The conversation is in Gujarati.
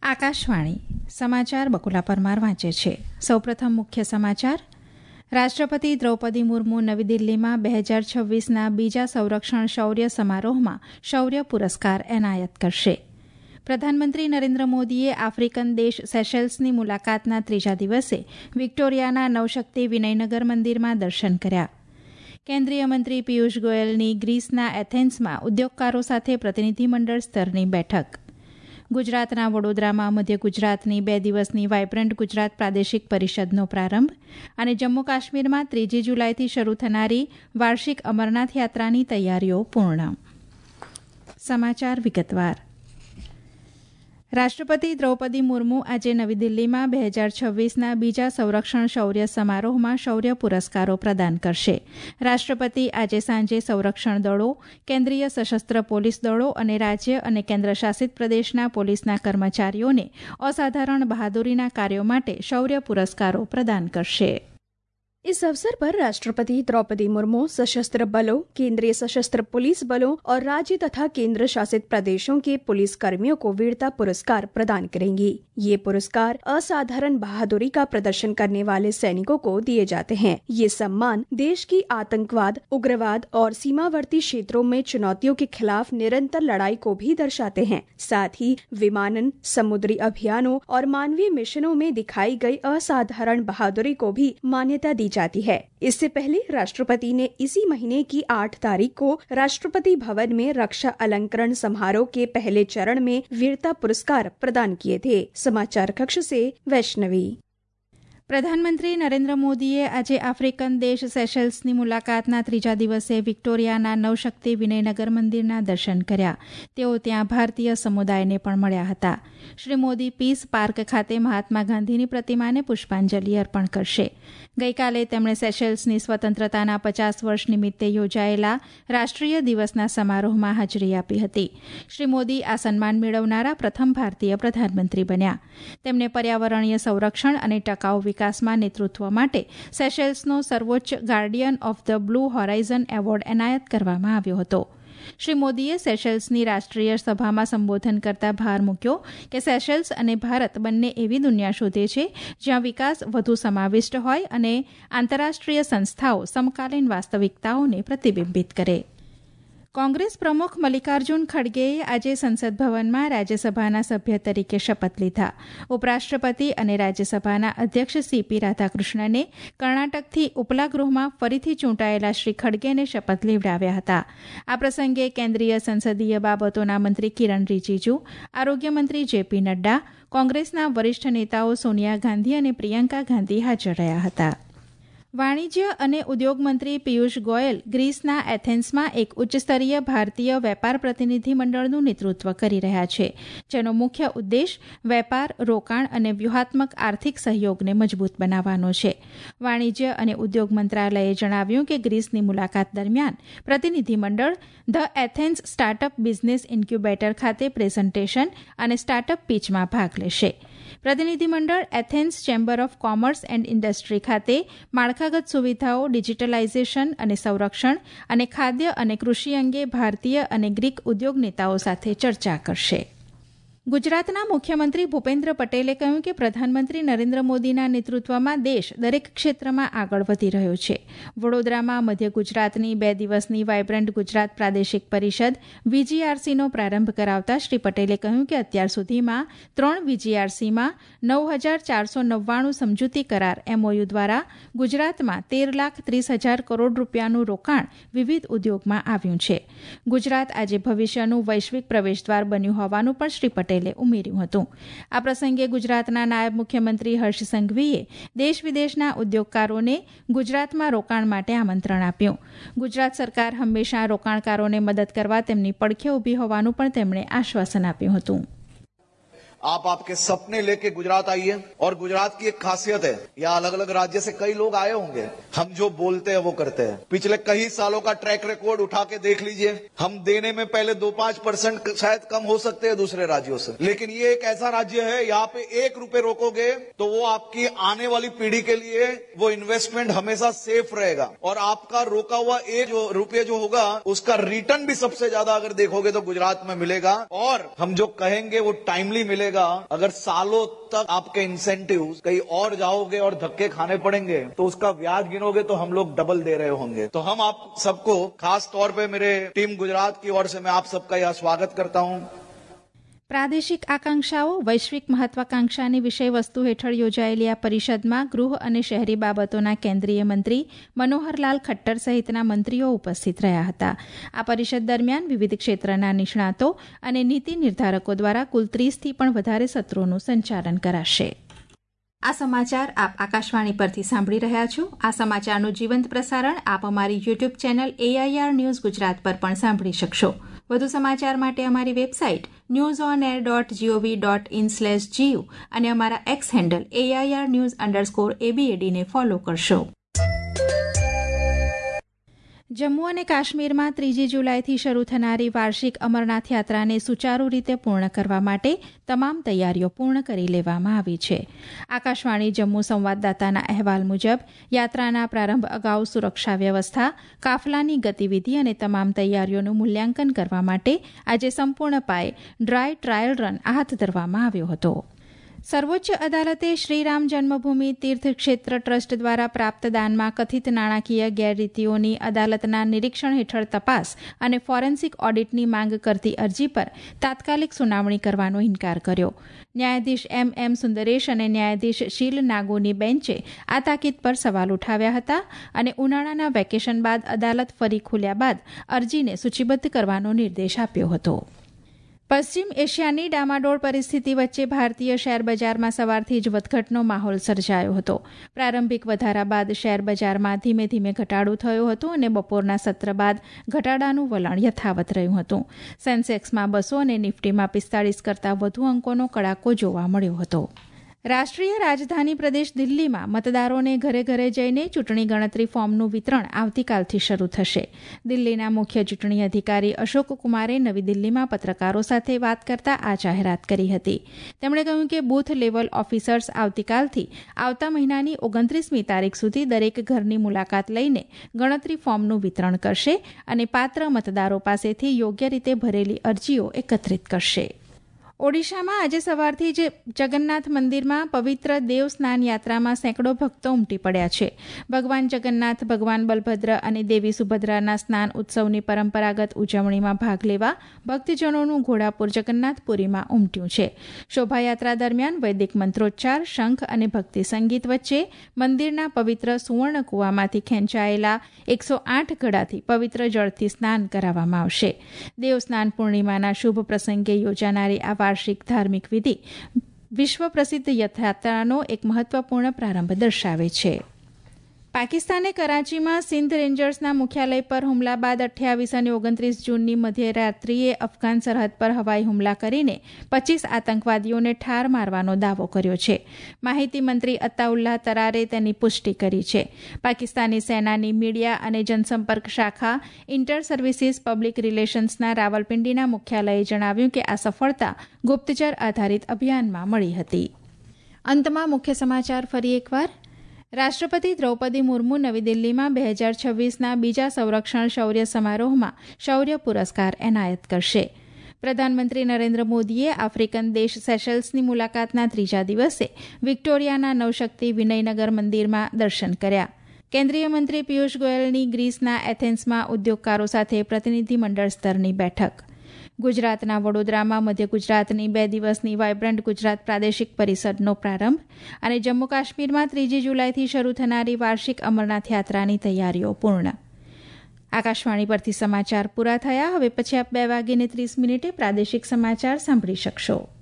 આકાશવાણી સમાચાર બકુલા પરમાર વાંચે છે. સૌપ્રથમ મુખ્ય સમાચાર. રાષ્ટ્રપતિ દ્રૌપદી મુર્મુ નવી દિલ્હીમાં 2026ના બીજા સંરક્ષણ શૌર્ય સમારોહમાં શૌર્ય પુરસ્કાર એનાયત કરશે. પ્રધાનમંત્રી નરેન્દ્ર મોદીએ આફ્રિકન દેશ સેશેલ્સની મુલાકાતના ત્રીજા દિવસે વિક્ટોરિયાના નવશક્તિ વિનયનગર મંદિરમાં દર્શન કર્યા. કેન્દ્રીય મંત્રી પિયુષ ગોયલની ગ્રીસના એથેન્સમાં ઉદ્યોગકારો સાથે પ્રતિનિધિમંડળ સ્તરની બેઠક. ગુજરાતના વડોદરામાં મધ્ય ગુજરાતની 2 દિવસની વાયબ્રન્ટ ગુજરાત પ્રાદેશિક પરિષદનો પ્રારંભ અને જમ્મુ કાશ્મીરમાં 3 જુલાઈથી શરૂ થનારી વાર્ષિક અમરનાથ યાત્રાની તૈયારીઓ પૂર્ણ. સમાચાર વિગતવાર. રાષ્ટ્રપતિ દ્રૌપદી મુર્મુ આજે નવી દિલ્હીમાં 2026ના બીજા સંરક્ષણ શૌર્ય સમારોહમાં શૌર્ય પુરસ્કારો પ્રદાન કરશે. રાષ્ટ્રપતિ આજે સાંજે સંરક્ષણ દળો, કેન્દ્રીય સશસ્ત્ર પોલીસ દળો અને રાજ્ય અને કેન્દ્રશાસિત પ્રદેશના પોલીસના કર્મચારીઓને અસાધારણ બહાદુરીના કાર્યો માટે શૌર્ય પુરસ્કારો प्रदान करશે. इस अवसर पर राष्ट्रपति द्रौपदी मुर्मू सशस्त्र बलों, केंद्रीय सशस्त्र पुलिस बलों और राज्य तथा केंद्र शासित प्रदेशों के पुलिस कर्मियों को वीरता पुरस्कार प्रदान करेंगी. ये पुरस्कार असाधारण बहादुरी का प्रदर्शन करने वाले सैनिकों को दिए जाते हैं. ये सम्मान देश की आतंकवाद, उग्रवाद और सीमावर्ती क्षेत्रों में चुनौतियों के खिलाफ निरंतर लड़ाई को भी दर्शाते हैं. साथ ही विमानन, समुद्री अभियानों और मानवीय मिशनों में दिखाई गई असाधारण बहादुरी को भी मान्यता दी जाती है. इससे पहले राष्ट्रपति ने इसी महीने की 8 तारीख को राष्ट्रपति भवन में रक्षा अलंकरण समारोह के पहले चरण में वीरता पुरस्कार प्रदान किए थे. समाचार कक्ष से वैष्णवी. પ્રધાનમંત્રી નરેન્દ્ર મોદીએ આજે આફ્રિકન દેશ સેશેલ્સની મુલાકાતના ત્રીજા દિવસે વિક્ટોરિયાના નવશક્તિ વિનયનગર મંદિરના દર્શન કર્યા. તેઓ ત્યાં ભારતીય સમુદાયને પણ મળ્યા હતા. શ્રી મોદી પીસ પાર્ક ખાતે મહાત્મા ગાંધીની પ્રતિમાને પુષ્પાંજલિ અર્પણ કરશે. ગઈકાલે તેમણે સેશેલ્સની સ્વતંત્રતાના 50 વર્ષ નિમિત્તે યોજાયેલા રાષ્ટ્રીય દિવસના સમારોહમાં હાજરી આપી હતી. શ્રી મોદી આ સન્માન મેળવનારા પ્રથમ ભારતીય પ્રધાનમંત્રી બન્યા. તેમને પર્યાવરણીય સંરક્ષણ અને ટકાઉ વિકાસમાં નેતૃત્વ માટે સેશેલ્સનો સર્વોચ્ચ Guardian of the Blue Horizon award એનાયત કરવામાં આવ્યો હતો. શ્રી મોદીએ સેશેલ્સની રાષ્ટ્રીય સભામાં સંબોધન કરતા ભાર મૂક્યો કે સેશેલ્સ અને ભારત બંને એવી દુનિયા શોધે છે જ્યાં વિકાસ વધુ સમાવિષ્ટ હોય અને આંતરરાષ્ટ્રીય સંસ્થાઓ સમકાલીન વાસ્તવિકતાઓને પ્રતિબિંબિત કરે. કોંગ્રેસ પ્રમુખ મલ્લિકાર્જુન ખડગેએ આજે સંસદ ભવનમાં રાજ્યસભાના સભ્ય તરીકે શપથ લીધા. ઉપરાષ્ટ્રપતિ અને રાજ્યસભાના અધ્યક્ષ સીપી રાધાકૃષ્ણને કર્ણાટકથી ઉપલા ગૃહમાં ફરીથી ચૂંટાયેલા શ્રી ખડગેને શપથ લેવડાવ્યા હતા. આ પ્રસંગે કેન્દ્રીય સંસદીય બાબતોના મંત્રી કિરણ રિજિજુ, આરોગ્ય મંત્રી જેપી નડ્ડા, કોંગ્રેસના વરિષ્ઠ નેતાઓ સોનિયા ગાંધી અને પ્રિયંકા ગાંધી હાજર રહ્યા હતા. વાણિજ્ય અને ઉદ્યોગ મંત્રી પિયુષ ગોયલ ગ્રીસના એથેન્સમાં એક ઉચ્ચસ્તરીય ભારતીય વેપાર પ્રતિનિધિમંડળનું નેતૃત્વ કરી રહ્યા છે, જેનો મુખ્ય ઉદ્દેશ વેપાર, રોકાણ અને વ્યૂહાત્મક આર્થિક સહયોગને મજબૂત બનાવવાનો છે. વાણિજ્ય અને ઉદ્યોગ મંત્રાલયે જણાવ્યું કે ગ્રીસની મુલાકાત દરમિયાન પ્રતિનિધિમંડળ the Athens startup business incubator ખાતે પ્રેઝન્ટેશન અને સ્ટાર્ટઅપ પીચમાં ભાગ લેશે. પ્રતિનિધિમંડળ Athens Chamber of Commerce and Industry ખાતે માળખાગત સુવિધાઓ, ડિજિટલાઇઝેશન અને સંરક્ષણ અને ખાદ્ય અને કૃષિ અંગે ભારતીય અને ગ્રીક ઉદ્યોગ નેતાઓ સાથે ચર્ચા કરશે. ગુજરાતના મુખ્યમંત્રી ભૂપેન્દ્ર પટેલે કહ્યું કે પ્રધાનમંત્રી નરેન્દ્ર મોદીના નેતૃત્વમાં દેશ દરેક ક્ષેત્રમાં આગળ વધી રહ્યો છે. વડોદરામાં મધ્ય ગુજરાતની 2 દિવસની વાયબ્રન્ટ ગુજરાત પ્રાદેશિક પરિષદ VGRCનો પ્રારંભ કરાવતા શ્રી પટેલે કહ્યું કે અત્યાર સુધીમાં 3 VGRCમાં 9,499 સમજૂતી કરાર MOU દ્વારા ગુજરાતમાં 13,30,000 કરોડ રૂપિયાનું રોકાણ વિવિધ ઉદ્યોગમાં આવ્યું છે. ગુજરાત આજે ભવિષ્યનું વૈશ્વિક પ્રવેશદ્વાર બન્યું હોવાનું પણ શ્રી પટેલે ઉમેર્યું હતું. આ પ્રસંગે ગુજરાતના નાયબ મુખ્યમંત્રી હર્ષ સંઘવીએ દેશ વિદેશના ઉદ્યોગકારોને ગુજરાતમાં રોકાણ માટે આમંત્રણ આપ્યું. ગુજરાત સરકાર હંમેશા રોકાણકારોને મદદ કરવા તેમની પડખે ઊભી હોવાનું પણ તેમણે આશ્વાસન આપ્યું હતું. आप आपके सपने लेके गुजरात आइए और गुजरात की एक खासियत है, यहाँ अलग अलग राज्य से कई लोग आए होंगे. हम जो बोलते हैं वो करते हैं. पिछले कई सालों का ट्रैक रिकॉर्ड उठा के देख लीजिए. हम देने में पहले 2-5% शायद कम हो सकते हैं दूसरे राज्यों से, लेकिन ये एक ऐसा राज्य है यहाँ पे 1 रुपए रोकोगे तो वो आपकी आने वाली पीढ़ी के लिए वो इन्वेस्टमेंट हमेशा सेफ रहेगा और आपका रोका हुआ एक जो रुपये जो होगा उसका रिटर्न भी सबसे ज्यादा अगर देखोगे तो गुजरात में मिलेगा और हम जो कहेंगे वो टाइमली मिलेगा. सोचिएगा, अगर सालों तक आपके इंसेंटिव कहीं और जाओगे और धक्के खाने पड़ेंगे तो उसका ब्याज गिनोगे तो हम लोग डबल दे रहे होंगे। तो हम आप सबको खास तौर पे मेरे टीम गुजरात की ओर से मैं आप सबका यह स्वागत करता हूं। પ્રાદેશિક આકાંક્ષાઓ વૈશ્વિક મહત્વાકાંક્ષાની વિષયવસ્તુ હેઠળ યોજાયેલી આ પરિષદમાં ગૃહ અને શહેરી બાબતોના કેન્દ્રીય મંત્રી મનોહરલાલ ખટ્ટર સહિતના મંત્રીઓ ઉપસ્થિત રહ્યા હતા. આ પરિષદ દરમિયાન વિવિધ ક્ષેત્રના નિષ્ણાતો અને નીતિ નિર્ધારકો દ્વારા કુલ 30થી પણ વધારે સત્રોનું સંચાલન કરાશે. આ સમાચાર આપ આકાશવાણી પરથી સાંભળી રહ્યા છો. આ સમાચારનું જીવંત પ્રસારણ આપ અમારી YouTube channel AIR news Gujarat પર પણ સાંભળી શકશો. વધુ સમાચાર માટે અમારી વેબસાઇટ newsonair.gov.in/gu અને અમારા એક્સ હેન્ડલ AIR_news_ABAD ને ફોલો કરશો. જમ્મુ અને કાશ્મીરમાં 3 જુલાઈથી શરૂ થનારી વાર્ષિક અમરનાથ યાત્રાને સુચારુ રીતે પૂર્ણ કરવા માટે તમામ તૈયારીઓ પૂર્ણ કરી લેવામાં આવી છે. આકાશવાણી જમ્મુ સંવાદદાતાના અહેવાલ મુજબ યાત્રાના પ્રારંભ અગાઉ સુરક્ષા વ્યવસ્થા, કાફલાની ગતિવિધિ અને તમામ તૈયારીઓનું મૂલ્યાંકન કરવા માટે આજે સંપૂર્ણ પાયે ડ્રાય ટ્રાયલ રન હાથ ધરવામાં આવ્યો હતો. સર્વોચ્ચ અદાલતે શ્રીરામ જન્મભૂમિ તીર્થ ક્ષેત્ર ટ્રસ્ટ દ્વારા પ્રાપ્ત દાનમાં કથિત નાણાકીય ગેરરીતિઓની અદાલતના નિરીક્ષણ હેઠળ તપાસ અને ફોરેન્સિક ઓડિટની માંગ કરતી અરજી પર તાત્કાલિક સુનાવણી કરવાનો ઇનકાર કર્યો. ન્યાયાધીશ MM સુંદરેશ અને ન્યાયાધીશ શીલ નાગોની બેન્ચે આ તાકીદ પર સવાલ ઉઠાવ્યા હતા અને ઉનાળાના વેકેશન બાદ અદાલત ફરી ખુલ્યા બાદ અરજીને સૂચિબદ્ધ કરવાનો નિર્દેશ આપ્યો હતો. પશ્ચિમ એશિયાની ડામાડોળ પરિસ્થિતિ વચ્ચે ભારતીય શેરબજારમાં સવારથી જ વધઘટનો માહોલ સર્જાયો હતો. પ્રારંભિક વધારા બાદ શેરબજારમાં ધીમે ધીમે ઘટાડો થયો હતો અને બપોરના સત્ર બાદ ઘટાડાનું વલણ યથાવત રહ્યું હતું. સેન્સેક્સમાં 200 અને નિફ્ટીમાં 45 કરતાં વધુ અંકોનો કડાકો જોવા મળ્યો હતો. રાષ્ટ્રીય રાજધાની પ્રદેશ દિલ્હીમાં મતદારોને ઘરે ઘરે જઈને ચૂંટણી ગણતરી ફોર્મનું વિતરણ આવતીકાલથી શરૂ થશે. દિલ્હીના મુખ્ય ચૂંટણી અધિકારી અશોક કુમારે નવી દિલ્હીમાં પત્રકારો સાથે વાત કરતા આ જાહેરાત કરી હતી. તેમણે કહ્યું કે બૂથ લેવલ ઓફિસર્સ આવતીકાલથી આવતા મહિનાની 29મી તારીખ સુધી દરેક ઘરની મુલાકાત લઈને ગણતરી ફોર્મનું વિતરણ કરશે અને પાત્ર મતદારો પાસેથી યોગ્ય રીતે ભરેલી અરજીઓ એકત્રિત કરશે. ઓડિશામાં આજે સવારથી જ જગન્નાથ મંદિરમાં પવિત્ર દેવ સ્નાન યાત્રામાં સેંકડો ભક્તો ઉમટી પડ્યા છે. ભગવાન જગન્નાથ, ભગવાન બલભદ્ર અને દેવી સુભદ્રાના સ્નાન ઉત્સવની પરંપરાગત ઉજવણીમાં ભાગ લેવા ભક્તજનોનું ઘોડાપુર જગન્નાથપુરીમાં ઉમટ્યું છે. શોભાયાત્રા દરમિયાન વૈદિક મંત્રોચ્ચાર, શંખ અને ભક્તિ સંગીત વચ્ચે મંદિરના પવિત્ર સુવર્ણ કુવામાંથી ખેંચાયેલા 108 ઘડાથી પવિત્ર જળથી સ્નાન કરાવવામાં આવશે. દેવ સ્નાન પૂર્ણિમાના શુભ પ્રસંગે યોજાનારી આ વાર્ષિક ધાર્મિક વિધિ વિશ્વ પ્રસિદ્ધ યાત્રાનો એક મહત્વપૂર્ણ પ્રારંભ દર્શાવે છે. પાકિસ્તાને કરાચીમાં સિંધ રેન્જર્સના મુખ્યાલય પર હુમલા બાદ 28 અને 29 જૂનની મધ્યરાત્રિએ અફઘાન સરહદ પર હવાઈ હુમલા કરીને 25 આતંકવાદીઓને ઠાર મારવાનો દાવો કર્યો છે. માહિતી મંત્રી અતાઉલ્લાહ તરારે તેની પુષ્ટિ કરી છે. પાકિસ્તાની સેનાની મીડિયા અને જનસંપર્ક શાખા ઇન્ટર સર્વિસીસ પબ્લિક રિલેશન્સના રાવલપિંડીના મુખ્યાલયે જણાવ્યું કે આ સફળતા ગુપ્તચર આધારિત અભિયાનમાં મળી હતી. અંતમાં મુખ્ય સમાચાર ફરી એકવાર. રાષ્ટ્રપતિ દ્રૌપદી મુર્મુ નવી દિલ્હીમાં 2026ના બીજા સંરક્ષણ શૌર્ય સમારોહમાં શૌર્ય પુરસ્કાર એનાયત કરશે. પ્રધાનમંત્રી નરેન્દ્ર મોદીએ આફ્રિકન દેશ સેશલ્સની મુલાકાતના 3જા દિવસે વિક્ટોરિયાના નવશક્તિ વિનયનગર મંદિરમાં દર્શન કર્યા. કેન્દ્રીય મંત્રી પિયુષ ગોયલની ગ્રીસના એથેન્સમાં ઉદ્યોગકારો સાથે પ્રતિનિધિમંડળ સ્તરની બેઠક. ગુજરાતના વડોદરામાં મધ્ય ગુજરાતની 2 દિવસની વાયબ્રન્ટ ગુજરાત પ્રાદેશિક પરિષદનો પ્રારંભ અને જમ્મુ કાશ્મીરમાં 3 જુલાઈથી શરૂ થનારી વાર્ષિક અમરનાથ યાત્રાની તૈયારીઓ પૂર્ણ. આકાશવાણી પરથી સમાચાર પૂરા થયા. હવે પછી આપ 2:30 પ્રાદેશિક સમાચાર સાંભળી શકશો.